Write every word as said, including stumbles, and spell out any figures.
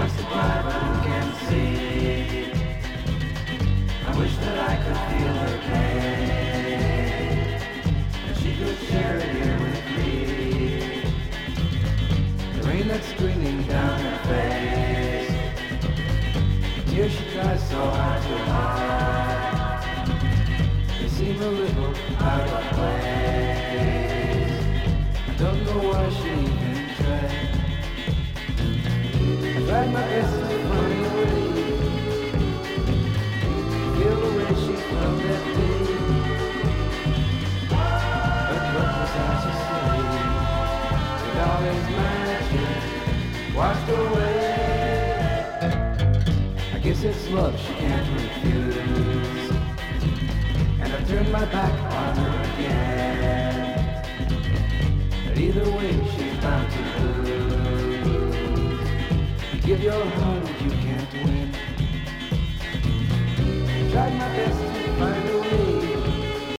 wants to cry but who can see? I wish that I could feel her pain, and she could share it here with me. The rain that's streaming down her face, the tears she tries so hard to hide, they seem a little out of place. I don't know why she even tried. I tried my best to find a way, feel the way she felt that day. But what was I to say? With all his magic washed away. I guess it's love she can't refuse, and I've turned my back on her again. But either way she's bound to lose. You give your heart, you can't win. Tried my best to find